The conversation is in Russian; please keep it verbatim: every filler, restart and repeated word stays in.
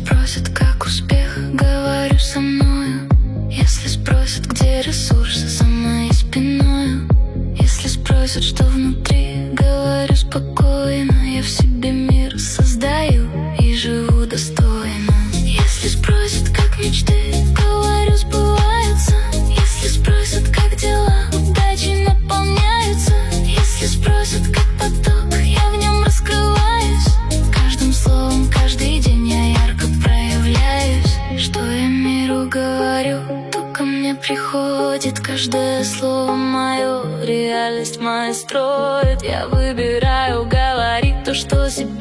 спросят, как успех, говорю со мною. Если спросят, где ресурсы, за моей спиною. Если спросят, что внутри, говорю спокойно. Я в себе мир создаю и живу достойно. Если спросят, как мечты, говорю, сбываются. Если спросят, как дела, удачи наполняются. Если спросят, как поток, я в нем раскрываюсь. Каждым словом, каждый день я ярко проявляюсь. Что я миру говорю, то ко мне приходит. Каждое слово мое реальность моя строит. Я выбираю говорить то, что себе